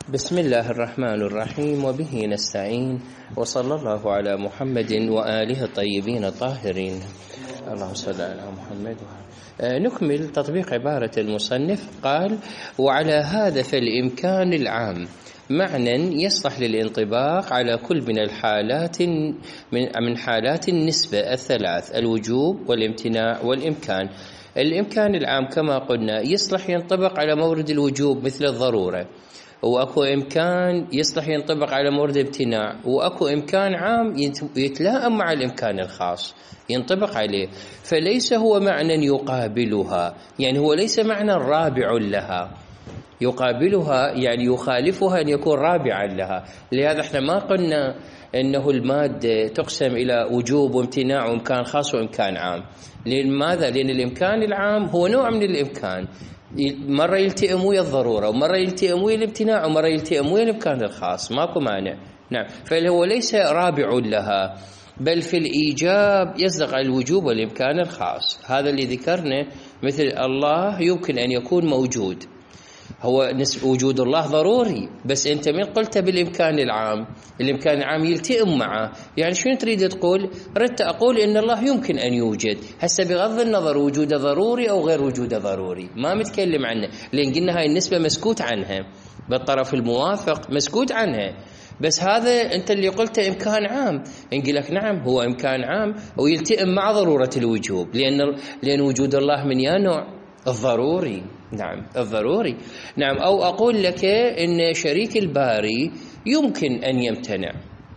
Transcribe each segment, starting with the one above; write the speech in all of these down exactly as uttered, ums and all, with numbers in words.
بسم الله الرحمن الرحيم، وبه نستعين، وصلى الله على محمد وآله الطيبين الطاهرين. اللهم صل على محمد. نكمل تطبيق عبارة المصنف. قال: وعلى هذا فالإمكان العام معنى يصلح للانطباق على كل من الحالات من حالات النسبة الثلاث: الوجوب والامتناع والإمكان. الإمكان العام كما قلنا يصلح ينطبق على مورد الوجوب مثل الضرورة، وأكو إمكان يصلح ينطبق على مورد الامتناع، وأكو إمكان عام يتلائم مع الإمكان الخاص ينطبق عليه، فليس هو معنى يقابلها، يعني هو ليس معنى رابع لها. يقابلها يعني يخالفها أن يكون رابعا لها. لهذا احنا ما قلنا أنه المادة تقسم إلى وجوب وامتناع وإمكان خاص وإمكان عام. لماذا؟ لأن الإمكان العام هو نوع من الإمكان، مرة يلتئم ويا الضرورة، ومرة يلتئم ويا الامتناع، ومرة يلتئم ويا الإمكان الخاص، ماكو مانع. نعم، فهو ليس رابع لها، بل في الإيجاب يصدق على الوجوب والإمكان الخاص. هذا اللي ذكرنا، مثل الله يمكن أن يكون موجود، هو وجود الله ضروري، بس أنت من قلت بالإمكان العام، الإمكان العام يلتئم معه. يعني شو تريد تقول؟ ردت أقول إن الله يمكن أن يوجد، هسه بغض النظر وجوده ضروري أو غير وجوده ضروري، ما متكلم عنه، لأن قلنا هاي النسبة مسكوت عنها، بالطرف الموافق مسكوت عنها. بس هذا أنت اللي قلته إمكان عام، نقول لك نعم هو إمكان عام ويلتئم مع ضرورة الوجوب، لأن لأن وجود الله من يا نوع؟ الضروري. نعم، الضروري. نعم، أو أقول لك إن شريك الباري يمكن أن يمتنع،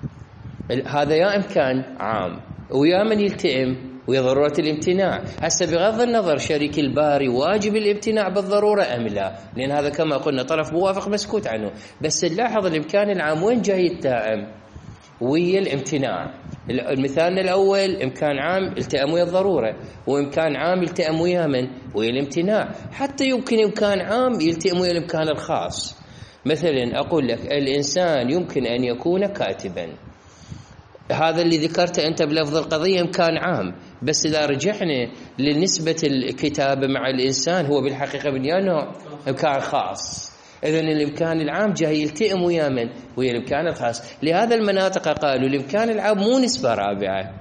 هذا يا إمكان عام ويا من يلتئم ويا ضرورة الامتناع. هسه بغض النظر شريك الباري واجب الامتناع بالضرورة أم لا، لأن هذا كما قلنا طرف موافق مسكوت عنه، بس نلاحظ الإمكان العام وين جاي يتائم؟ ويا الامتناع. المثال الأول إمكان عام التئم ويا الضرورة، وإمكان عام يلتئم ويا من؟ ويا الامتناع. حتى يمكن إمكان عام يلتئم ويا الإمكان الخاص. مثلا أقول لك الإنسان يمكن أن يكون كاتبا، هذا اللي ذكرته أنت بلفظ القضية إمكان عام، بس إذا رجعنا لنسبة الكتابة مع الإنسان هو بالحقيقة من يا نوع؟ إمكان خاص. إذن الإمكان العام جاي يلتئم ويا من؟ ويا الإمكان الخاص. لهذا المناطق قالوا الإمكان العام مو نسبة رابعة،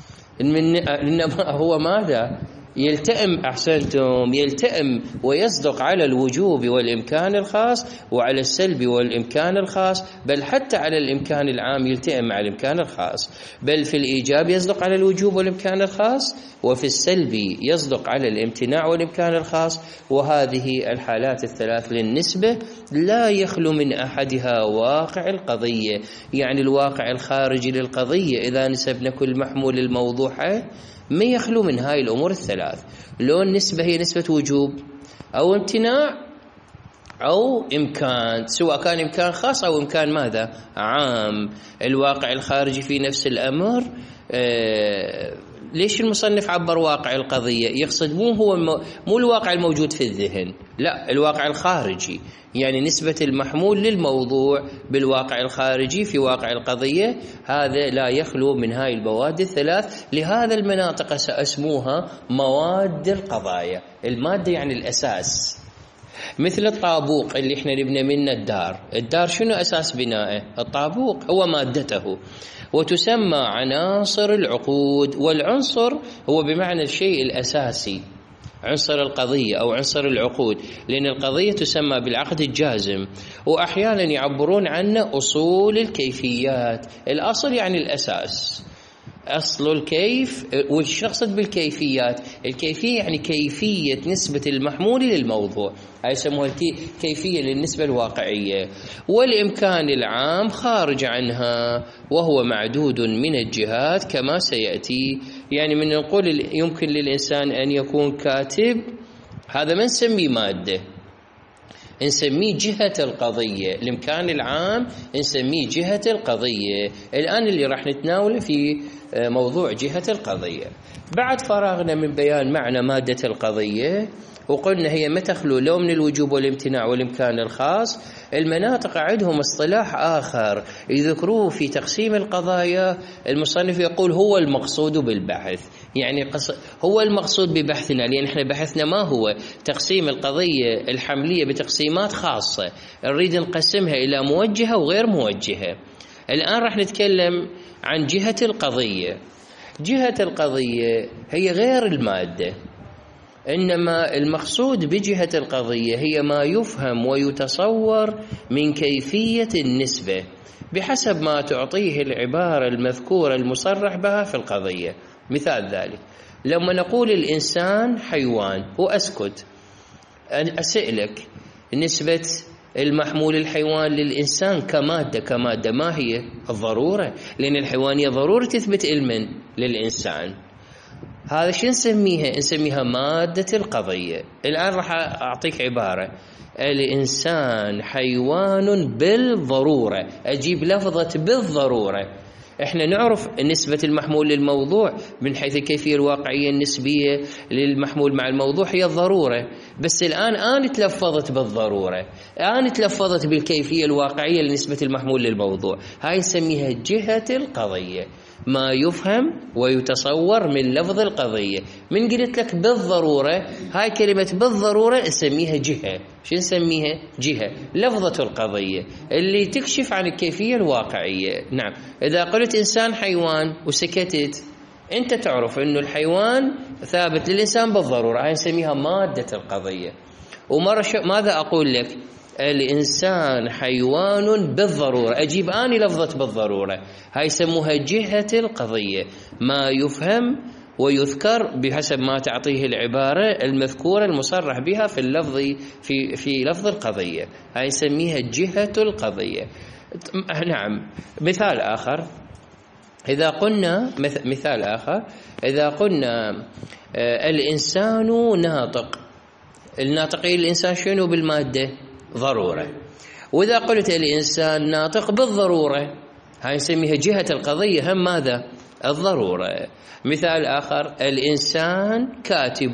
إنما هو ماذا؟ يلتئم، أحسنتم، يلتئم ويصدق على الوجوب والإمكان الخاص، وعلى السلب والإمكان الخاص، بل حتى على الإمكان العام يلتئم مع الإمكان الخاص، بل في الإيجاب يصدق على الوجوب والإمكان الخاص، وفي السلب يصدق على الامتناع والإمكان الخاص. وهذه الحالات الثلاث للنسبة لا يخلو من أحدها واقع القضية، يعني الواقع الخارجي للقضية إذا نسبنا كل محمول الموضوع ما يخلو من هاي الأمور الثلاث. لو النسبة هي نسبة وجوب أو امتناع أو إمكان، سواء كان إمكان خاص أو إمكان ماذا؟ عام. الواقع الخارجي في نفس الأمر. آه ليش المصنف عبر واقع القضية؟ يقصد مو هو مو الواقع الموجود في الذهن، لا، الواقع الخارجي، يعني نسبة المحمول للموضوع بالواقع الخارجي في واقع القضية، هذا لا يخلو من هاي المواد الثلاث. لهذا المناطق سأسموها مواد القضايا. المادة يعني الأساس، مثل الطابوق اللي احنا نبني منه الدار. الدار شنو أساس بنائه؟ الطابوق هو مادته، وتسمى عناصر العقود. والعنصر هو بمعنى الشيء الأساسي، عنصر القضية أو عنصر العقود، لأن القضية تسمى بالعقد الجازم، وأحيانا يعبرون عنه أصول الكيفيات. الأصل يعني الأساس، أصل الكيف. وش يقصد بالكيفيات؟ الكيفية يعني كيفية نسبة المحمول للموضوع، هاي يسموها كيفية للنسبة الواقعية. والإمكان العام خارج عنها، وهو معدود من الجهات كما سيأتي. يعني من نقول يمكن للإنسان أن يكون كاتب، هذا ما نسميه مادة، نسميه جهة القضية. الإمكان العام نسميه جهة القضية. الآن اللي راح نتناوله في موضوع جهة القضية. بعد فراغنا من بيان معنى مادة القضية، وقلنا هي ما تخلو لو من الوجوب والامتناع والإمكان الخاص. المناطق عندهم اصطلاح آخر يذكروه في تقسيم القضايا، المصنف يقول هو المقصود بالبحث. يعني قص... هو المقصود ببحثنا، لأن احنا بحثنا ما هو تقسيم القضية الحملية بتقسيمات خاصة، نريد نقسمها إلى موجهة وغير موجهة. الآن راح نتكلم عن جهة القضية. جهة القضية هي غير المادة، إنما المقصود بجهة القضية هي ما يفهم ويتصور من كيفية النسبة بحسب ما تعطيه العبارة المذكورة المصرح بها في القضية. مثال ذلك لما نقول الإنسان حيوان وأسكت، أسألك نسبة المحمول الحيوان للإنسان كمادة كمادة ما هي؟ الضرورة، لأن الحيوانية ضرورة تثبت علما للإنسان. هذا شو نسميها؟ نسميها مادة القضية. الآن راح أعطيك عبارة: الإنسان حيوان بالضرورة، أجيب لفظة بالضرورة. احنا نعرف نسبة المحمول للموضوع من حيث الكيفية الواقعية النسبية للمحمول مع الموضوع هي الضرورة، بس الآن أنا تلفظت بالضرورة، أنا تلفظت بالكيفية الواقعية لنسبة المحمول للموضوع. هاي نسميها جهة القضية، ما يفهم ويتصور من لفظ القضية. من قلت لك بالضرورة، هاي كلمة بالضرورة نسميها جهة. شو نسميها؟ جهة، لفظة القضية اللي تكشف عن الكيفية الواقعية. نعم، إذا قلت إنسان حيوان وسكتت، أنت تعرف أنه الحيوان ثابت للإنسان بالضرورة، هاي نسميها مادة القضية. ومرة ماذا أقول لك؟ الإنسان حيوان بالضرورة، أجيب أني لفظة بالضرورة، هاي يسموها جهة القضية، ما يفهم ويذكر بحسب ما تعطيه العبارة المذكورة المصرح بها في اللفظ في في لفظ القضية، هاي نسميها جهة القضية. نعم، مثال آخر إذا قلنا مثال آخر إذا قلنا الإنسان ناطق، الناطقية الإنسان شنو بالمادة؟ ضرورة. وإذا قلت الإنسان ناطق بالضرورة، هاي نسميها جهة القضية هم ماذا؟ الضرورة. مثال آخر: الإنسان كاتب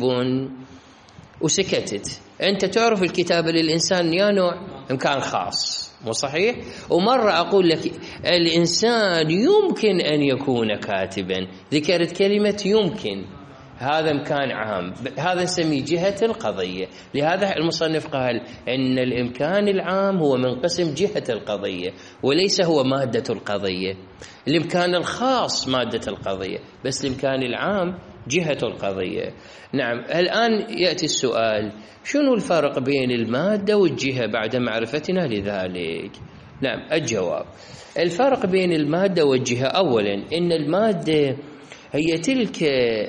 وسكتت، أنت تعرف الكتابة للإنسان يا نوع إمكان خاص، مو صحيح؟ ومرة أقول لك الإنسان يمكن أن يكون كاتبا، ذكرت كلمة يمكن، هذا إمكان عام، هذا نسميه جهة القضية. لهذا المصنف قال إن الإمكان العام هو من قسم جهة القضية وليس هو مادة القضية. الإمكان الخاص مادة القضية، بس الإمكان العام جهة القضية. نعم، الآن يأتي السؤال: شنو الفرق بين المادة والجهة بعد معرفتنا لذلك؟ نعم، الجواب: الفرق بين المادة والجهة أولا إن المادة هي تلك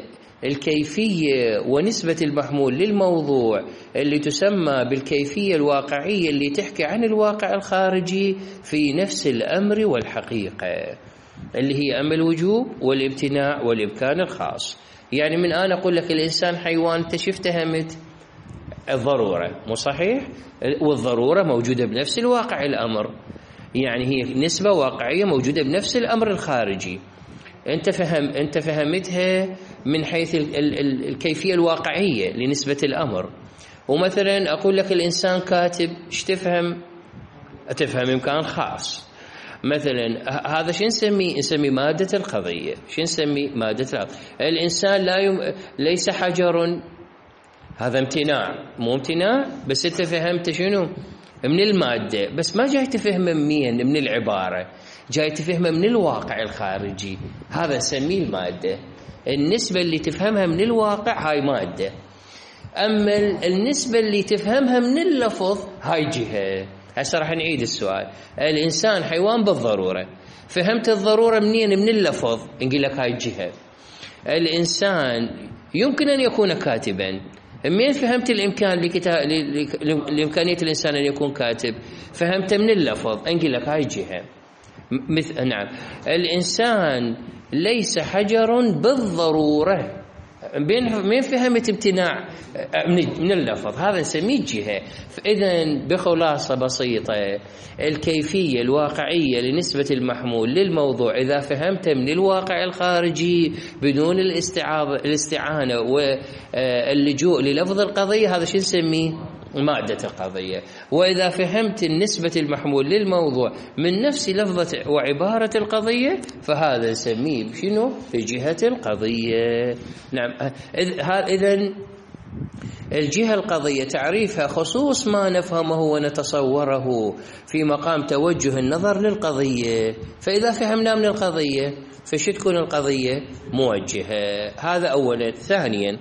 الكيفية ونسبة المحمول للموضوع اللي تسمى بالكيفية الواقعية اللي تحكي عن الواقع الخارجي في نفس الأمر والحقيقة، اللي هي أمر الوجوب والامتناع والإمكان الخاص. يعني من أنا أقول لك الإنسان حيوان، أنت شو افتهمت؟ الضرورة، مو صحيح؟ والضرورة موجودة بنفس الواقع الأمر، يعني هي نسبة واقعية موجودة بنفس الأمر الخارجي. أنت فهم أنت فهمتها من حيث ال ال ال الكيفية الواقعية لنسبة الأمر. ومثلا أقول لك الإنسان كاتب، ايش تفهم؟ تفهم إمكان خاص. مثلا هذا شو نسميه؟ نسميه مادة القضية. شو نسميه؟ مادة القضية. الإنسان لا يم... ليس حجر، هذا امتناع، مو امتناع، بس أنت فهمت شنو؟ من المادة، بس ما جاي تفهمه منين؟ من العبارة، جاي تفهمه من الواقع الخارجي، هذا نسميه المادة. النسبة اللي تفهمها من الواقع هاي مادة، أما النسبة اللي تفهمها من اللفظ هاي جهة. هسه راح نعيد السؤال: الإنسان حيوان بالضرورة، فهمت الضرورة منين؟ من اللفظ، نقول لك هاي جهة. الإنسان يمكن أن يكون كاتبا، منين فهمت الإمكان لكتاب لإمكانية الإنسان أن يكون كاتب؟ فهمت من اللفظ، نقول لك هاي جهة. مثل نعم، الإنسان ليس حجر بالضرورة، من فهمت امتناع من اللفظ، هذا نسميه جهة. فإذا بخلاصة بسيطة، الكيفية الواقعية لنسبة المحمول للموضوع إذا فهمت من الواقع الخارجي بدون الاستعانة واللجوء للفظ القضية، هذا شو نسميه؟ مادة القضية. وإذا فهمت النسبة المحمول للموضوع من نفس لفظة وعبارة القضية فهذا نسميه شنو؟ في جهة القضية. نعم. إذن الجهة القضية تعريفها خصوص ما نفهمه ونتصوره في مقام توجه النظر للقضية. فإذا فهمنا من القضية فش تكون القضية؟ موجهة. هذا أولا. ثانيا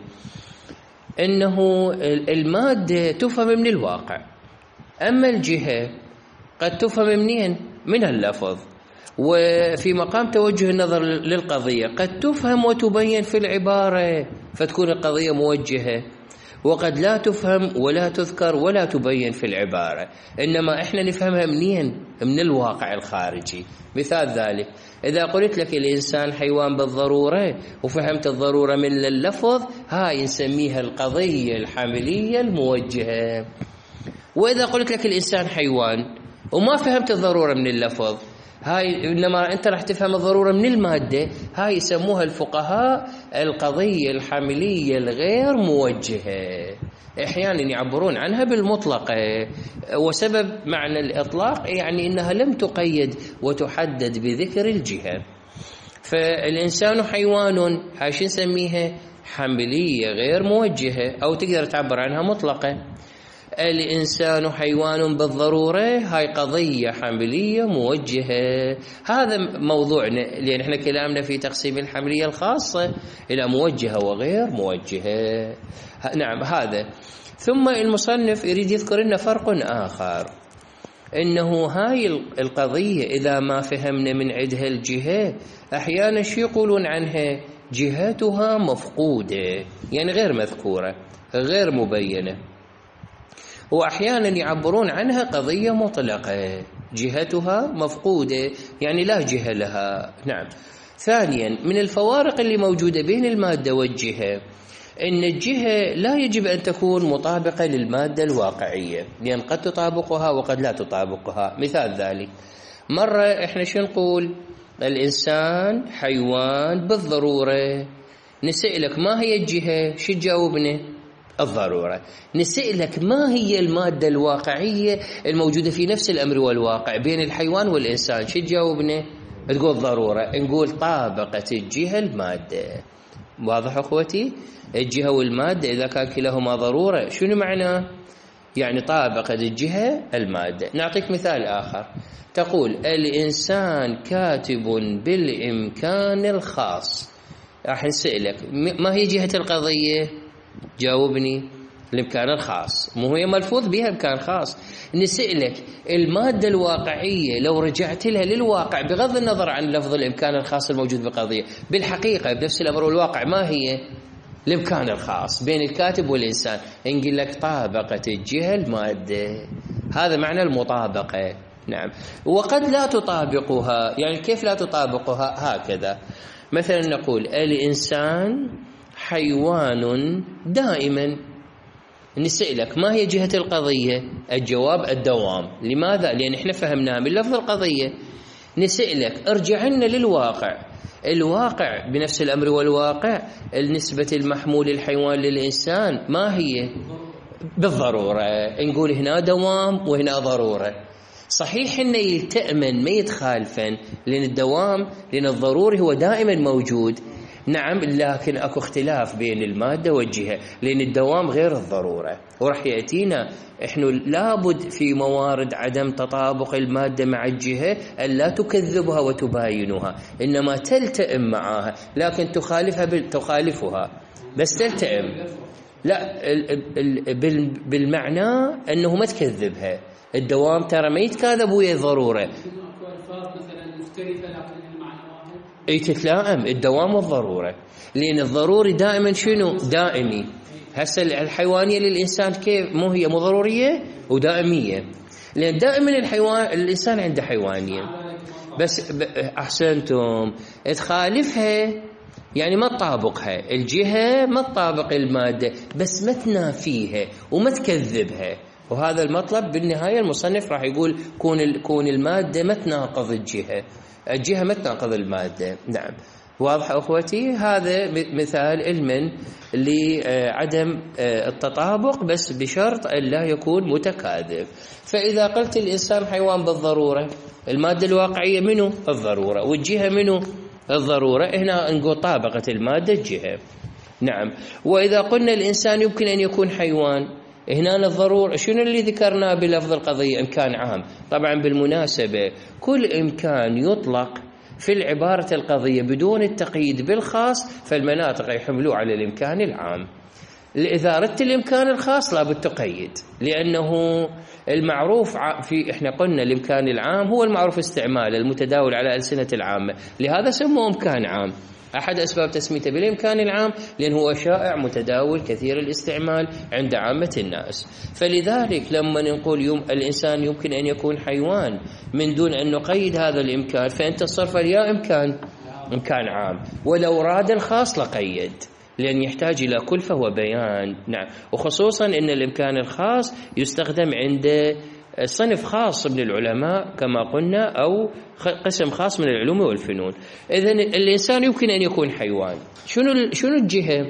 إنه المادة تفهم من الواقع، أما الجهة قد تفهم منين؟ من اللفظ. وفي مقام توجه النظر للقضية قد تفهم وتبين في العبارة فتكون القضية موجهة، وقد لا تفهم ولا تذكر ولا تبين في العبارة، إنما إحنا نفهمها منين؟ من الواقع الخارجي. مثال ذلك إذا قلت لك الإنسان حيوان بالضرورة وفهمت الضرورة من اللفظ، هاي نسميها القضية الحملية الموجهة. وإذا قلت لك الإنسان حيوان وما فهمت الضرورة من اللفظ، هاي إنما أنت راح تفهم الضرورة من المادة، هاي يسموها الفقهاء القضية الحملية الغير موجهة. أحيانا يعبرون عنها بالمطلقة، وسبب معنى الإطلاق يعني إنها لم تقيد وتحدد بذكر الجهة. فالإنسان حيوان، هاي شو نسميها؟ حملية غير موجهة، أو تقدر تعبر عنها مطلقة. الإنسان حيوان بالضرورة، هاي قضية حملية موجهة. هذا موضوعنا، لأن احنا كلامنا في تقسيم الحملية الخاصة إلى موجهة وغير موجهة. نعم هذا. ثم المصنف يريد يذكر لنا فرق آخر، إنه هاي القضية إذا ما فهمنا من عندها الجهة أحيانا شو يقولون عنها؟ جهتها مفقودة، يعني غير مذكورة غير مبينة. وأحيانا يعبرون عنها قضية مطلقة، جهتها مفقودة يعني لا جهة لها. نعم. ثانيا من الفوارق اللي موجودة بين المادة والجهة إن الجهة لا يجب أن تكون مطابقة للمادة الواقعية، لأن قد تطابقها وقد لا تطابقها. مثال ذلك مرة إحنا شو نقول؟ الإنسان حيوان بالضرورة. نسألك ما هي الجهة؟ شو تجاوبنا؟ الضرورة. نسألك ما هي المادة الواقعية الموجودة في نفس الأمر والواقع بين الحيوان والإنسان؟ شو تجاوبنا؟ تقول ضرورة. نقول طابقت الجهة المادة. واضح أخوتي؟ الجهة والمادة إذا كان كلاهما ضرورة شنو معناه؟ يعني طابقت الجهة المادة. نعطيك مثال آخر. تقول الإنسان كاتب بالإمكان الخاص. راح نسألك ما هي جهة القضية؟ جاوبني. الإمكان الخاص، مو هي ملفوظ بها إمكان خاص. نسألك المادة الواقعية لو رجعت لها للواقع بغض النظر عن لفظ الإمكان الخاص الموجود بالقضية، بالحقيقة بنفس الأمر والواقع ما هي؟ الإمكان الخاص بين الكاتب والإنسان. نقول لك طابقت الجهة المادة. هذا معنى المطابقة. نعم. وقد لا تطابقها، يعني كيف لا تطابقها؟ هكذا مثلا نقول الإنسان حيوان دائما. نسألك ما هي جهة القضية؟ الجواب الدوام. لماذا؟ لأن احنا فهمناها من لفظ القضية. نسألك ارجع لنا للواقع. الواقع بنفس الأمر والواقع النسبة المحمول الحيوان للإنسان ما هي؟ بالضرورة. نقول هنا دوام وهنا ضرورة. صحيح إنه يلتئمن ما يتخالفن، لأن الدوام لأن الضروري هو دائما موجود. نعم، لكن أكو اختلاف بين المادة والجهة، لأن الدوام غير الضرورة. ورح يأتينا إحنا لابد في موارد عدم تطابق المادة مع الجهة أن لا تكذبها وتباينها، إنما تلتئم معها، لكن تخالفها بال... تخالفها بس تلتئم. لا، بالمعنى أنه ما تكذبها. الدوام ترى ما يتكاذب ويا ضرورة. اي تتلائم الدوام والضرورة، لأن الضروري دائما شنو؟ دائمي. هسه الحيوانية للإنسان كيف؟ مو هي مو ضرورية ودائمية، لأن دائما الحيوان الإنسان عنده حيوانية، بس أحسنتم تخالفها يعني ما تطابقها. الجهة ما تطابق المادة بس ما تنافيها وما تكذبها، وهذا المطلب بالنهاية المصنف راح يقول كون كون المادة ما تناقض الجهة، الجهة ما تناقض المادة. نعم. واضح أخوتي؟ هذا مثال المن لعدم التطابق، بس بشرط أن لا يكون متكاذب. فإذا قلت الإنسان حيوان بالضرورة، المادة الواقعية منه الضرورة، والجهة منه الضرورة، هنا نقول طابقة المادة الجهة. نعم. وإذا قلنا الإنسان يمكن أن يكون حيوان، هنا الضرورة شنو اللي ذكرناه بلفظ القضية؟ إمكان عام. طبعا بالمناسبة كل إمكان يطلق في العبارة القضية بدون التقييد بالخاص فالمناطق يحملوه على الإمكان العام. إذا أردت الإمكان الخاص لابد تقيد، لأنه المعروف في إحنا قلنا الإمكان العام هو المعروف استعماله المتداول على ألسنة العامة، لهذا سموه إمكان عام. أحد أسباب تسميته بالإمكان العام لأنه هو شائع متداول كثير الاستعمال عند عامة الناس. فلذلك لما نقول يوم الإنسان يمكن أن يكون حيوان من دون أن نقيد هذا الإمكان، فأنت الصرف يا إمكان إمكان عام، ولو راد الخاص لقيد، لأن يحتاج إلى كلفة وبيان. نعم. وخصوصا أن الإمكان الخاص يستخدم عند صنف خاص من العلماء كما قلنا، أو قسم خاص من العلوم والفنون. إذن الإنسان يمكن أن يكون حيوان. شنو شنو الجهة؟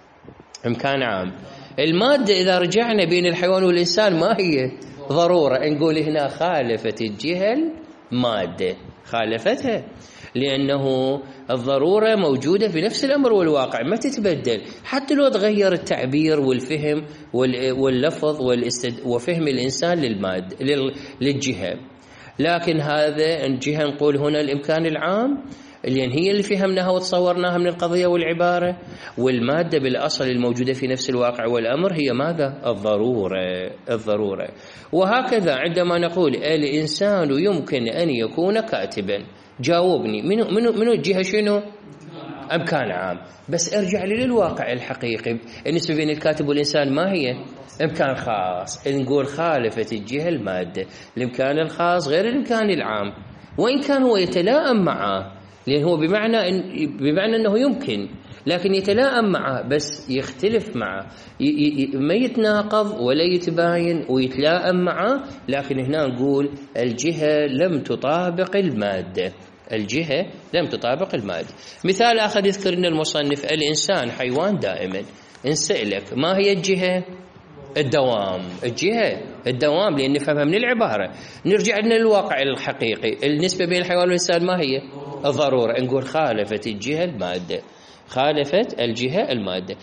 إمكان عام. المادة إذا رجعنا بين الحيوان والإنسان ما هي؟ ضرورة. نقول هنا خالفت الجهة المادة، خالفتها، لأنه الضرورة موجودة في نفس الأمر والواقع ما تتبدل، حتى لو تغير التعبير والفهم واللفظ وفهم الإنسان للمادة للجهة. لكن هذا الجهة نقول هنا الإمكان العام، لأن هي اللي فهمناها وتصورناها من القضية والعبارة، والمادة بالأصل الموجودة في نفس الواقع والأمر هي ماذا؟ الضرورة. الضرورة. وهكذا عندما نقول الإنسان يمكن أن يكون كاتبا، جاوبني منو منو منو الجهة شنو؟ إمكان عام. بس ارجع لي للواقع الحقيقي، النسبة بين الكاتب والإنسان ما هي؟ إمكان خاص. نقول خالفت الجهة المادة، الإمكان الخاص غير الإمكان العام، وإن كان هو يتلائم معه، لأن هو بمعنى إن بمعنى أنه يمكن، لكن يتلائم معه بس يختلف معه، ما يتناقض ولا يتباين ويتلائم معه. لكن هنا نقول الجهة لم تطابق المادة، الجهة لم تطابق المادة. مثال آخر يذكر لنا المصنف الإنسان حيوان دائما. نسألك ما هي الجهة؟ الدوام. الجهة الدوام، لأن نفهمها من العبارة. نرجع لنا للواقع الحقيقي، النسبة بين الحيوان والإنسان ما هي؟ الضرورة. نقول خالفت الجهة المادة، خالفت الجهة المادة.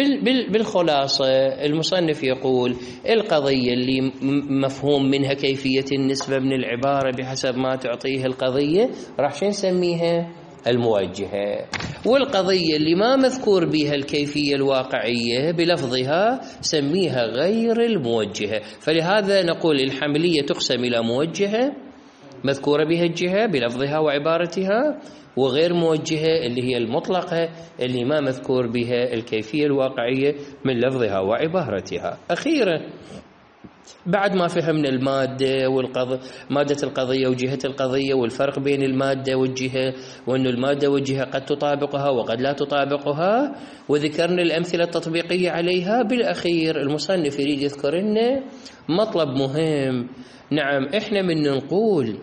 بالخلاصة المصنف يقول القضية اللي مفهوم منها كيفية النسبة من العبارة بحسب ما تعطيه القضية راح شو نسميها؟ الموجهة. والقضية اللي ما مذكور بها الكيفية الواقعية بلفظها سميها غير الموجهة. فلهذا نقول الحملية تقسم إلى موجهة مذكورة بها الجهة بلفظها وعبارتها، وغير موجهة اللي هي المطلقة اللي ما مذكور بها الكيفية الواقعية من لفظها وعبارتها. أخيرا بعد ما فهمنا المادة والقضية، مادة القضية وجهة القضية والفرق بين المادة والجهة، وأن المادة والجهة قد تطابقها وقد لا تطابقها، وذكرنا الأمثلة التطبيقية عليها، بالأخير المصنف يريد يذكر لنا مطلب مهم. نعم، إحنا من نقول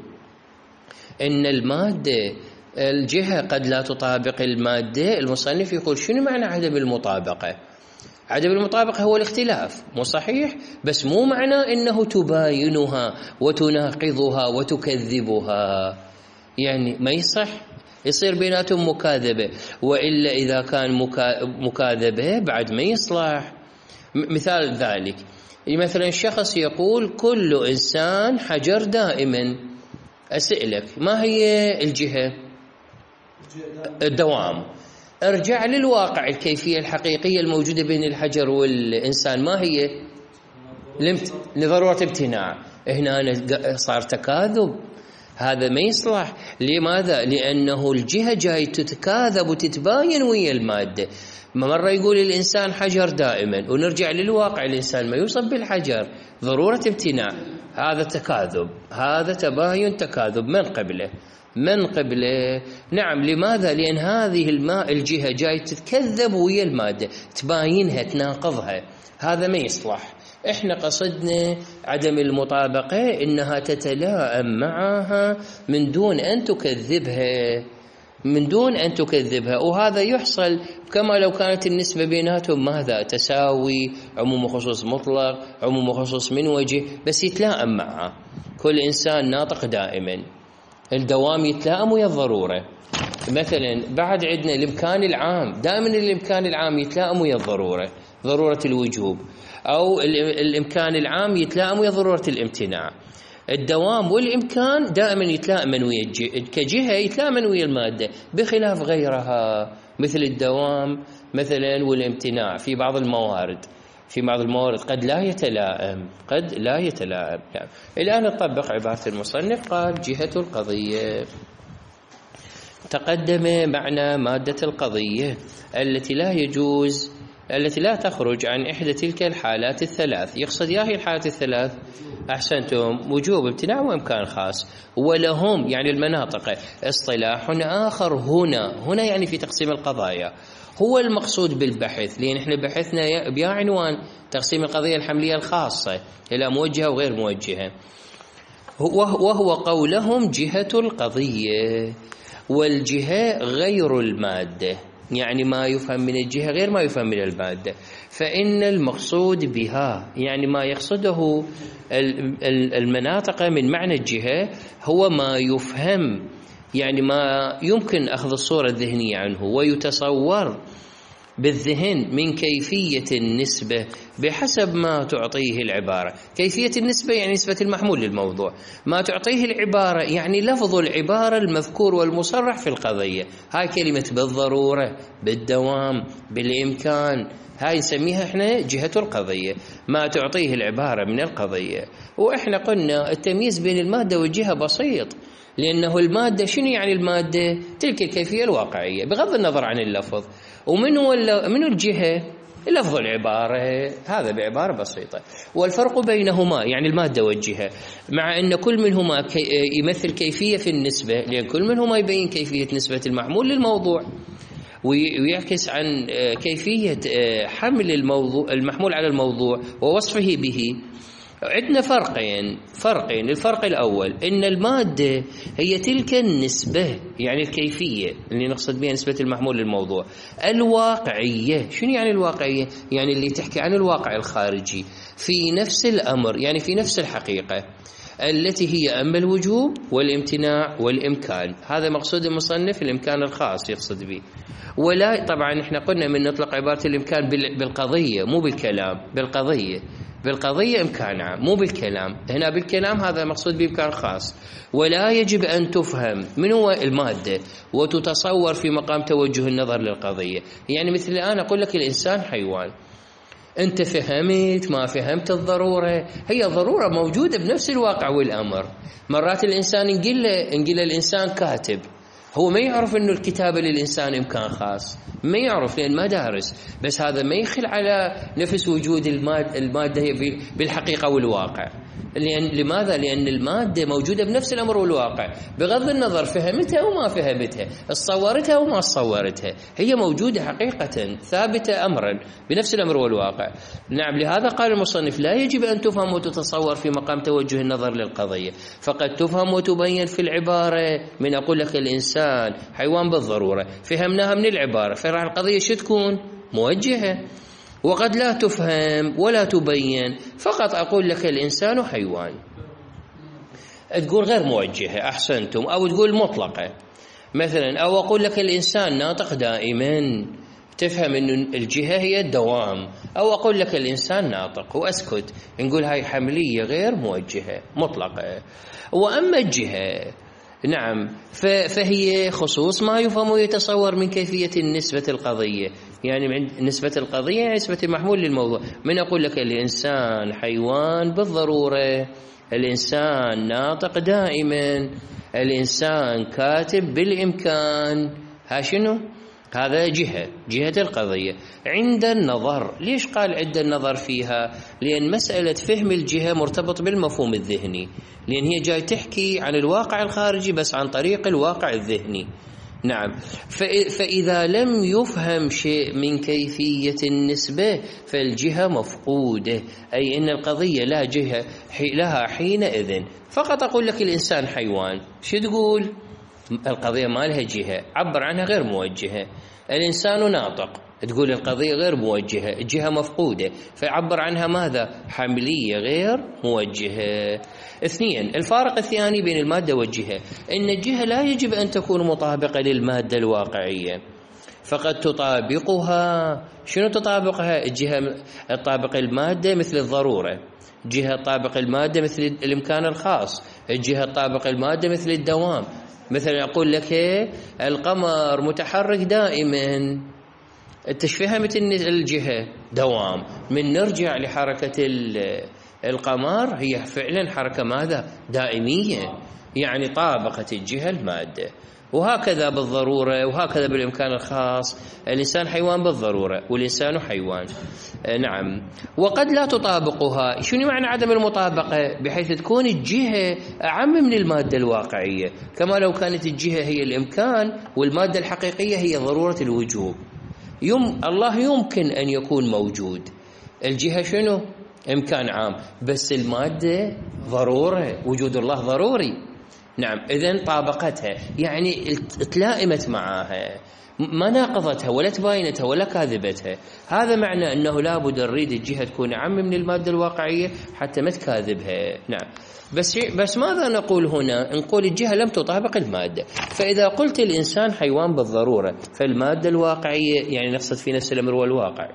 إن المادة الجهة قد لا تطابق المادة، المصنف يقول شنو معنى عدم المطابقة؟ عدم المطابقة هو الاختلاف، مو صحيح؟ بس مو معنى إنه تباينها وتناقضها وتكذبها، يعني ما يصح يصير بيناتهم مكاذبة، وإلا إذا كان مكاذبة بعد ما يصلح. مثال ذلك مثلا شخص يقول كل إنسان حجر دائما. أسألك ما هي الجهة؟ الدوام. ارجع للواقع، الكيفية الحقيقية الموجودة بين الحجر والإنسان ما هي؟ لضرورة امتناع. هنا صار تكاذب، هذا ما يصلح. لماذا؟ لأنه الجهة جاي تتكاذب وتتباين ويا المادة. مرة يقول الإنسان حجر دائما، ونرجع للواقع الإنسان ما يوصف بالحجر، ضرورة امتناع. هذا تكاذب، هذا تباين تكاذب من قبله من قبله نعم. لماذا؟ لأن هذه الماء الجهة جاي تتكذب ويا المادة، تباينها تناقضها، هذا ما يصلح. احنا قصدنا عدم المطابقة إنها تتلائم معها من دون أن تكذبها. من دون أن تكذبها، وهذا يحصل كما لو كانت النسبة بيناتهم ماذا؟ تساوي، عموم وخصوص مطلق، عموم وخصوص من وجه، بس يتلائم معه. كل إنسان ناطق دائما، الدوام يتلائم ويا الضرورة. مثلا بعد عندنا الإمكان العام، دائما الإمكان العام يتلائم ويا الضرورة، ضرورة الوجوب، أو الإمكان العام يتلائم ويا ضرورة الامتناع. الدوام والإمكان دائما يتلائمن ويا كجهة، يتلائمن ويا المادة، بخلاف غيرها مثل الدوام مثلا والامتناع في بعض الموارد. في بعض الموارد قد لا يتلائم، قد لا يتلائم. يعني الآن نطبق عبارة المصنف، قال جهة القضية. تقدم معنى مادة القضية التي لا يجوز، التي لا تخرج عن إحدى تلك الحالات الثلاث. يقصد يا هي الحالات الثلاث؟ أحسنتم، وجوب، امتناع، وإمكان خاص. ولهم يعني المناطق اصطلاح آخر هنا، هنا يعني في تقسيم القضايا، هو المقصود بالبحث، لأن احنا بحثنا بعنوان تقسيم القضية الحملية الخاصة إلى موجهة وغير موجهة، وهو قولهم جهة القضية. والجهة غير المادة، يعني ما يفهم من الجهة غير ما يفهم من المادة. فإن المقصود بها يعني ما يقصده المناطق من معنى الجهة هو ما يفهم، يعني ما يمكن أخذ الصورة الذهنية عنه ويتصور بالذهن من كيفية النسبة بحسب ما تعطيه العبارة. كيفية النسبة يعني نسبة المحمول للموضوع، ما تعطيه العبارة يعني لفظ العبارة المذكور والمصرح في القضية. هاي كلمة بالضرورة، بالدوام، بالإمكان، هاي نسميها احنا جهة القضية، ما تعطيه العبارة من القضية. وإحنا قلنا التمييز بين المادة والجهة بسيط، لأنه المادة شنو يعني المادة؟ تلك الكيفية الواقعية بغض النظر عن اللفظ. ومن هو من الجهة؟ لفظ العبارة، هذا بعبارة بسيطة. والفرق بينهما يعني المادة والجهة، مع أن كل منهما يمثل كيفية في النسبة، لأن كل منهما يبين كيفية نسبة المحمول للموضوع ويعكس عن كيفية حمل الموضوع المحمول على الموضوع ووصفه به. عندنا فرقين فرقين الفرق الأول إن المادة هي تلك النسبة، يعني الكيفية اللي نقصد بها نسبة المحمول للموضوع الواقعية. شنو يعني الواقعية؟ يعني اللي تحكي عن الواقع الخارجي في نفس الأمر، يعني في نفس الحقيقة التي هي أما الوجوب والامتناع والإمكان. هذا مقصود المصنف الإمكان الخاص يقصد به. ولا طبعا احنا قلنا من نطلق عبارة الإمكان بالقضية مو بالكلام، بالقضية بالقضية إمكان عام مو بالكلام. هنا بالكلام هذا مقصود بإمكان خاص. ولا يجب أن تفهم من هو المادة وتتصور في مقام توجه النظر للقضية. يعني مثل الآن أقول لك الإنسان حيوان، أنت فهمت ما فهمت الضرورة، هي ضرورة موجودة بنفس الواقع والأمر. مرات الإنسان نقول له نقول الإنسان كاتب، هو ما يعرف أنه الكتابة للإنسان إمكان خاص، ما يعرف لأن ما دارس، بس هذا ما يخل على نفس وجود المادة, المادة هي بالحقيقة والواقع. لأن لماذا؟ لأن المادة موجودة بنفس الأمر والواقع بغض النظر فهمتها وما فهمتها، صورتها وما صورتها، هي موجودة حقيقة ثابتة أمرا بنفس الأمر والواقع. نعم، لهذا قال المصنف لا يجب أن تفهم وتتصور في مقام توجه النظر للقضية، فقد تفهم وتبين في العبارة. من أقول لك الإنسان حيوان بالضرورة فهمناها من العبارة، فراح القضية شو تكون؟ موجهة. وقد لا تفهم ولا تبين، فقط أقول لك الإنسان حيوان، تقول غير موجهة، أحسنتم، أو تقول مطلقة مثلا، أو أقول لك الإنسان ناطق دائما، تفهم أن الجهة هي الدوام، أو أقول لك الإنسان ناطق وأسكت، نقول هاي حملية غير موجهة مطلقة. وأما الجهة نعم فهي خصوص ما يفهم ويتصور من كيفية النسبة القضية، يعني من نسبة القضية يعني نسبة المحمول للموضوع. من أقول لك الإنسان حيوان بالضرورة، الإنسان ناطق دائما، الإنسان كاتب بالإمكان، ها شنو؟ هذا جهة جهة القضية عند النظر. ليش قال عند النظر فيها؟ لأن مسألة فهم الجهة مرتبط بالمفهوم الذهني، لأن هي جاي تحكي عن الواقع الخارجي بس عن طريق الواقع الذهني. نعم، فإذا لم يفهم شيء من كيفية النسبة فالجهة مفقودة، أي أن القضية لا جهة لها حينئذ. فقط أقول لك الإنسان حيوان، شو تقول؟ القضية ما لها جهة، عبر عنها غير موجهة. الإنسان ناطق، تقول القضية غير موجهة، الجهة مفقودة، فيعبر عنها ماذا؟ حملية غير موجهة. اثنين، الفارق الثاني بين المادة والجهة، إن الجهة لا يجب أن تكون مطابقة للمادة الواقعية، فقد تطابقها. شنو تطابقها؟ الجهة تطابق المادة مثل الضرورة، جهة تطابق المادة مثل الإمكان الخاص، الجهة تطابق المادة مثل الدوام. مثلا أقول لك القمر متحرك دائما، انت فهمت ان الجهة دوام، من نرجع لحركة القمر هي فعلا حركة ماذا؟ دائمية، يعني طابقت الجهة المادة. وهكذا بالضرورة، وهكذا بالإمكان الخاص. الإنسان حيوان بالضرورة والإنسان حيوان، نعم. وقد لا تطابقها. شنو معنى عدم المطابقة؟ بحيث تكون الجهة أعم من المادة الواقعية، كما لو كانت الجهة هي الإمكان والمادة الحقيقية هي ضرورة الوجوب. يم الله يمكن أن يكون موجود، الجهة شنو؟ إمكان عام، بس المادة ضرورة، وجود الله ضروري. نعم، إذن طابقتها، يعني تلائمت معها، ما ناقضتها ولا تباينتها ولا كاذبتها. هذا معنى أنه لابد نريد الجهة تكون أعم من المادة الواقعية حتى ما تكاذبها. نعم، بس بس ماذا نقول هنا؟ نقول الجهة لم تطابق المادة. فإذا قلت الإنسان حيوان بالضرورة، فالمادة الواقعية يعني نقصد في نفس الأمر والواقع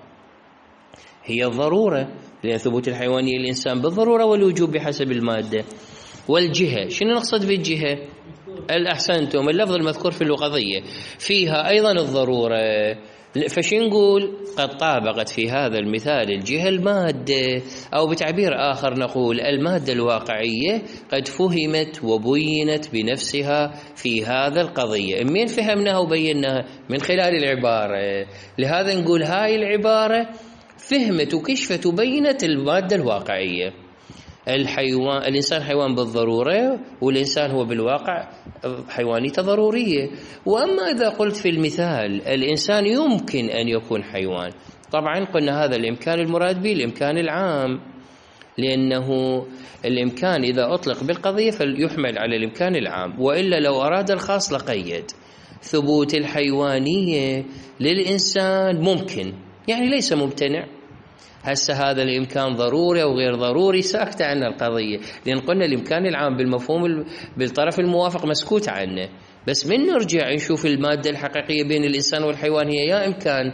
هي الضرورة، لأن ثبوت الحيوانية الإنسان بالضرورة والوجوب بحسب المادة. والجهة شنو نقصد بالجهة؟ الأحسنتم، اللفظ المذكور في اللغوية فيها أيضا الضرورة. فش نقول؟ قد طابقت في هذا المثال الجهة المادة، أو بتعبير آخر نقول المادة الواقعية قد فهمت وبينت بنفسها في هذا القضية. من فهمناها وبيناها؟ من خلال العبارة. لهذا نقول هاي العبارة فهمت وكشفت وبينت المادة الواقعية. الحيوان الإنسان حيوان بالضرورة، والإنسان هو بالواقع حيوانيته ضرورية. وأما إذا قلت في المثال الإنسان يمكن أن يكون حيوان، طبعا قلنا هذا الإمكان المراد به الإمكان العام، لأنه الإمكان إذا أطلق بالقضية فليحمل على الإمكان العام، وإلا لو أراد الخاص لقيد. ثبوت الحيوانية للإنسان ممكن، يعني ليس ممتنع. هسه هذا الإمكان ضروري أو غير ضروري ساكت عن القضية، لأن قلنا الإمكان العام بالمفهوم بالطرف الموافق مسكوت عنه. بس من نرجع نشوف المادة الحقيقية بين الإنسان والحيوان هي يا إمكان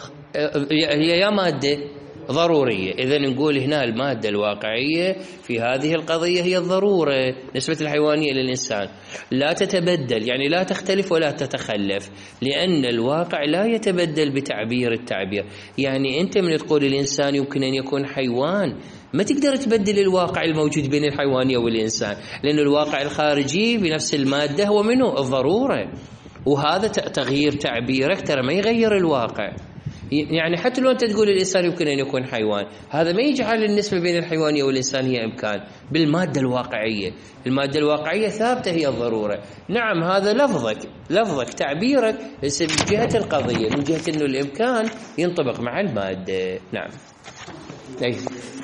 هي يا مادة ضرورية. إذا نقول هنا المادة الواقعية في هذه القضية هي الضرورة. نسبة الحيوانية للإنسان لا تتبدل، يعني لا تختلف ولا تتخلف، لأن الواقع لا يتبدل بتعبير التعبير. يعني أنت من تقول الإنسان يمكن أن يكون حيوان، ما تقدر تبدل الواقع الموجود بين الحيوانية والإنسان، لأن الواقع الخارجي بنفس المادة هو منه الضرورة. وهذا تغيير تعبيرك ترى ما يغير الواقع. يعني حتى لو أنت تقول الإنسان يمكن أن يكون حيوان، هذا ما يجعل النسبة بين الحيوانية والإنسان هي إمكان بالمادة الواقعية. المادة الواقعية ثابتة هي الضرورة. نعم، هذا لفظك لفظك تعبيرك بس من جهة القضية، من جهة أنه الإمكان ينطبق مع المادة. نعم. أي.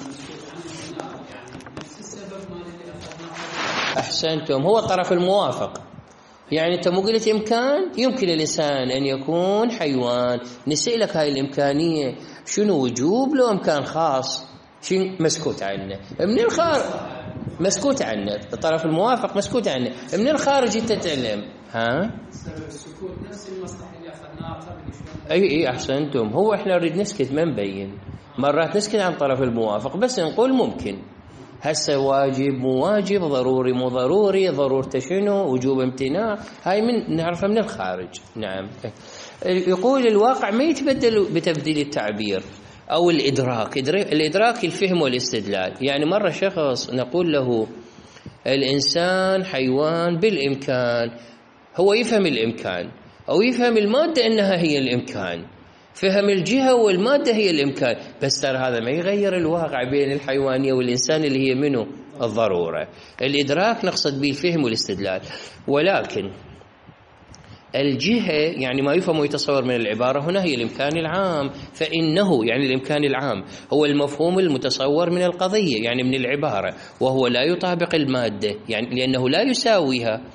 أحسنتم، هو الطرف الموافق. يعني أنت مو قلت إمكان يمكن الإنسان أن يكون حيوان، نسألك هاي الإمكانية شنو وجوب لو إمكان خاص؟ شنو مسكوت عنه من الخارج، مسكوت عنه الطرف الموافق مسكوت عنه من الخارج. أنت تعلم ها سبب السكوت نفس المصلحة اللي أخذناها قبل شوي. أي أي أحسنتم، هو إحنا نريد نسكت ما نبين، مرات نسكت عن الطرف الموافق بس نقول ممكن. هسه واجب مو واجب، ضروري مو ضروري، ضرورته شنو، وجوب امتناع، هاي من نعرفها من الخارج. نعم. يقول الواقع ما يتبدل بتبديل التعبير أو الإدراك. الإدراك الفهم والاستدلال. يعني مرة شخص نقول له الإنسان حيوان بالإمكان، هو يفهم الإمكان أو يفهم المادة أنها هي الإمكان، فهم الجهة والمادة هي الإمكان، بس ترى هذا ما يغير الواقع بين الحيوانية والإنسان اللي هي منه الضرورة. الإدراك نقصد به الفهم والاستدلال. ولكن الجهة يعني ما يفهم ويتصور من العبارة هنا هي الإمكان العام، فإنه يعني الإمكان العام هو المفهوم المتصور من القضية، يعني من العبارة، وهو لا يطابق المادة، يعني لأنه لا يساويها.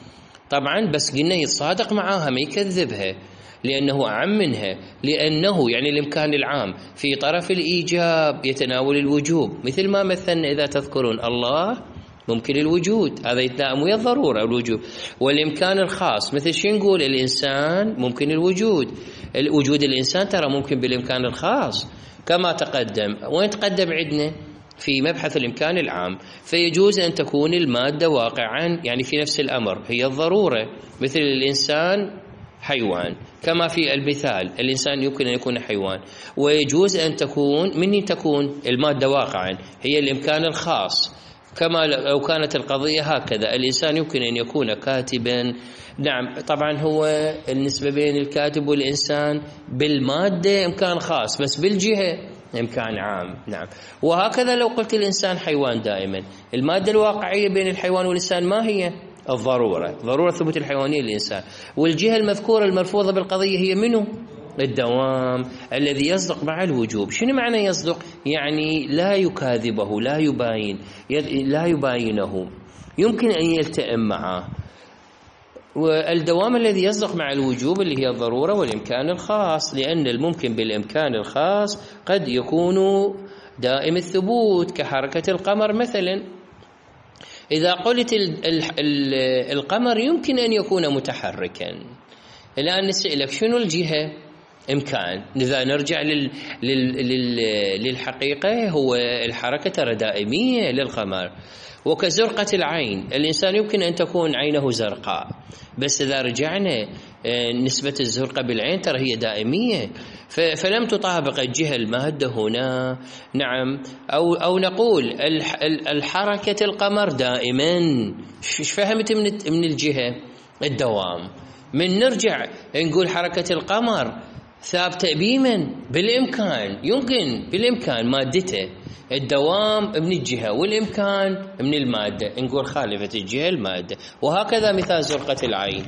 طبعا بس قلنا يتصادق معاها ما يكذبها، لأنه أعم منها، لأنه يعني الإمكان العام في طرف الإيجاب يتناول الوجوب، مثل ما مثلنا إذا تذكرون الله ممكن الوجود، هذا يتناول ويا الضرورة الوجوب. والإمكان الخاص مثل شو نقول؟ الإنسان ممكن الوجود، الوجود الإنسان ترى ممكن بالإمكان الخاص كما تقدم. وين تقدم عندنا؟ في مبحث الإمكان العام. فيجوز أن تكون المادة واقعا يعني في نفس الأمر هي الضرورة، مثل الإنسان حيوان، كما في المثال الإنسان يمكن أن يكون حيوان. ويجوز أن تكون من تكون المادة واقعا هي الإمكان الخاص، كما لو كانت القضية هكذا الإنسان يمكن أن يكون كاتبا. نعم طبعا هو النسبة بين الكاتب والإنسان بالمادة إمكان خاص، بس بالجهة إمكان عام. نعم. وهكذا لو قلت الإنسان حيوان، دائما المادة الواقعية بين الحيوان والإنسان ما هي؟ الضرورة، ضرورة ثبوت الحيوانية للإنسان. والجهة المذكورة الملفوظة بالقضية هي منه؟ الدوام الذي يصدق مع الوجوب. شنو معنى يصدق؟ يعني لا يكاذبه، لا يباين، لا يباينه، يمكن أن يلتئم معه. والدوام الذي يصدق مع الوجوب اللي هي الضرورة والإمكان الخاص، لأن الممكن بالإمكان الخاص قد يكون دائم الثبوت كحركة القمر مثلا. إذا قلت القمر يمكن أن يكون متحركا، الآن نسألك شنو الجهة؟ إمكان. إذا نرجع لل... لل... لل... للحقيقة هو الحركة ترى دائمية للقمر. وكزرقة العين، الإنسان يمكن أن تكون عينه زرقاء، بس إذا رجعنا نسبة الزرقة بالعين ترى هي دائمية، ف... فلم تطابق الجهة المادة هنا. نعم. أو أو نقول الح... الحركة القمر دائما. ايش فهمت من من الجهة؟ الدوام. من نرجع نقول حركة القمر ثابتة بمن؟ بالإمكان، يمكن بالإمكان مادته، الدوام من الجهة والإمكان من المادة، نقول خالفة الجهة المادة. وهكذا مثال زرقة العين.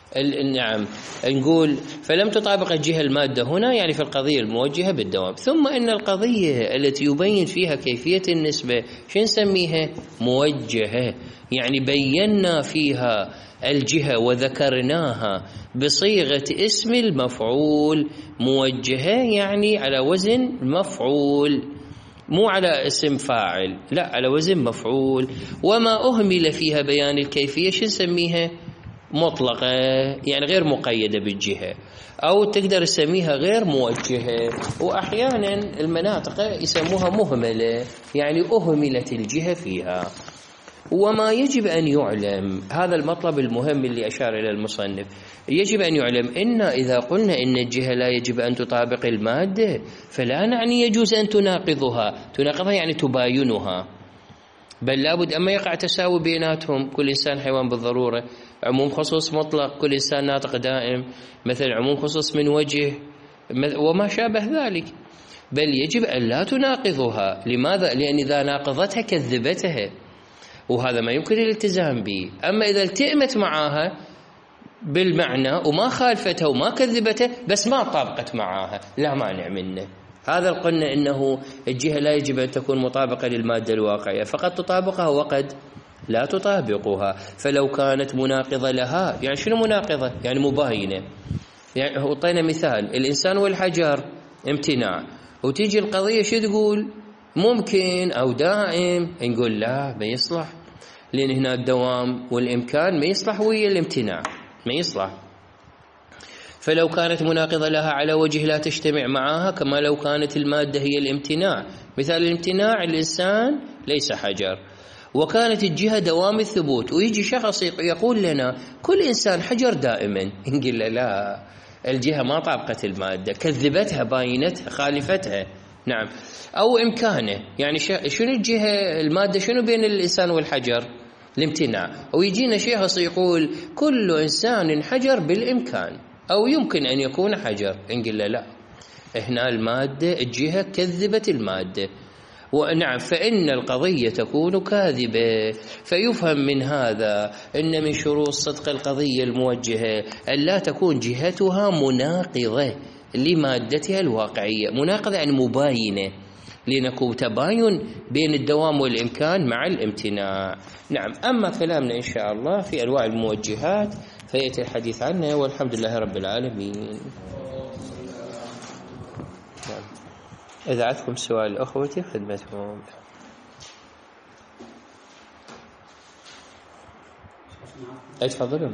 نعم نقول فلم تطابق الجهة المادة هنا، يعني في القضية الموجهة بالدوام. ثم إن القضية التي يبين فيها كيفية النسبة شو نسميها؟ موجهة، يعني بينا فيها الجهة وذكرناها بصيغة اسم المفعول. موجهة يعني على وزن مفعول، مو على اسم فاعل، لا على وزن مفعول. وما أهمل فيها بيان الكيفية شو نسميها؟ مطلقة، يعني غير مقيدة بالجهة، أو تقدر تسميها غير موجهة. وأحيانا المناطق يسموها مهملة، يعني أهملت الجهة فيها. وما يجب أن يعلم، هذا المطلب المهم اللي أشار إلى المصنف، يجب أن يعلم إن إذا قلنا إن الجهة لا يجب أن تطابق المادة فلا نعني يجوز أن تناقضها. تناقضها يعني تباينها، بل لابد أما يقع تساوي بيناتهم. كل إنسان حيوان بالضرورة، عموم خصوص مطلق، كل إنسان ناطق دائم، مثل عموم خصوص من وجه وما شابه ذلك. بل يجب أن لا تناقضها. لماذا؟ لأن إذا ناقضتها كذبتها، وهذا ما يمكن الالتزام به. أما إذا التئمت معاها بالمعنى وما خالفتها وما كذبتها بس ما طابقت معاها، لا مانع منه. هذا قلنا إنه الجهة لا يجب أن تكون مطابقة للمادة الواقعية، فقد تطابقها وقد لا تطابقها. فلو كانت مناقضة لها، يعني شنو مناقضة؟ يعني مباينة. يعني أعطينا مثال الإنسان والحجر امتناع، وتيجي القضية شو تقول؟ ممكن أو دائم، نقول لا ما يصلح، لأن هنا الدوام والإمكان ما يصلح ويا الامتناع، ما يصلح. فلو كانت مناقضة لها على وجه لا تجتمع معها، كما لو كانت المادة هي الامتناع. مثال الامتناع الإنسان ليس حجر، وكانت الجهة دوام الثبوت، ويجي شخص يقول لنا كل إنسان حجر دائما، نقول له لا، الجهة ما طابقت المادة، كذبتها، باينتها، خالفتها. نعم. أو إمكانه، يعني شنو الجهة المادة شنو بين الإنسان والحجر؟ الامتناع. ويجينا شخص يقول كل إنسان حجر بالإمكان، أو يمكن أن يكون حجر، نقول له لا، هنا المادة الجهة كذبت المادة. ونعم، فإن القضية تكون كاذبة. فيفهم من هذا أن من شروط صدق القضية الموجهة أن لا تكون جهتها مناقضة لمادتها الواقعية. مناقضة يعني مباينة، لنكو تباين بين الدوام والإمكان مع الامتناع. نعم. أما كلامنا إن شاء الله في أنواع الموجهات فيأتي الحديث عنها، والحمد لله رب العالمين. نعم. إذا عندكم سؤال أخوتي خدمتهم. أي تفضلوا.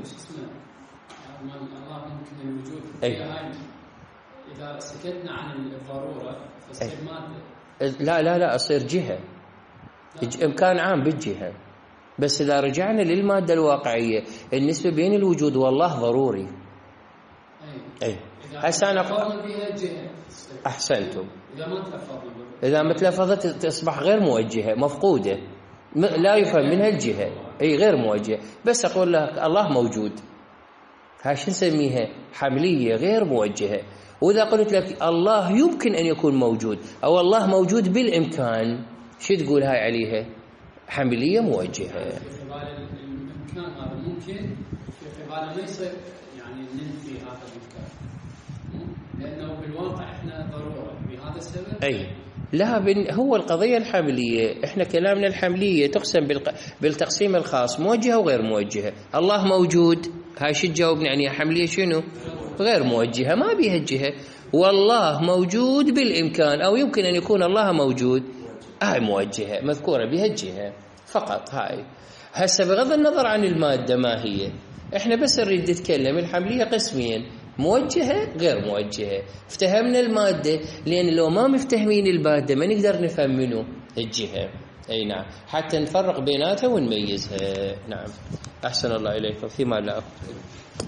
الله ممكن الوجود أي. إذا سكتنا عن الضرورة فتصير مادة. لا لا لا أصير جهة، إمكان عام بالجهة. بس إذا رجعنا للمادة الواقعية النسبة بين الوجود والله ضروري. أي. أي. هسه أنا أقول بها جهة. أحسنتم. إذا ما تلفظنا. إذا ما تلفظت تصبح غير موجهة، مفقودة، لا يفهم منها الجهة، أي غير موجهة. بس أقول لك الله موجود، هاش نسميها حملية غير موجهة. وإذا قلت لك الله يمكن أن يكون موجود أو الله موجود بالإمكان، شو تقول هاي عليها؟ حملية موجهة. في قبال الإمكان هذا ممكن، في قبال ما يصير يعني ننفي هذا الإمكان، لأنه بالواقع إحنا ضرورة بهذا السبب. أي لا، هو القضية الحملية، إحنا كلامنا الحملية تقسم بالتقسيم الخاص موجهة وغير موجهة. الله موجود، هاي شو تجاوبني يعني حملية شنو؟ غير موجهة، ما بيها الجهة. والله موجود بالإمكان أو يمكن أن يكون الله موجود، هاي موجهة مذكورة بها الجهة فقط. هاي هسه بغض النظر عن المادة ما هي، إحنا بس نريد نتكلم الحملية قسمين، موجهة غير موجهة. افتهمنا المادة، لأن لو ما مفتهمين المادة ما نقدر نفهم منه الجهة. أي نعم، حتى نفرق بيناتها ونميزها. نعم. أحسن الله إليكم. فيما لا أقول.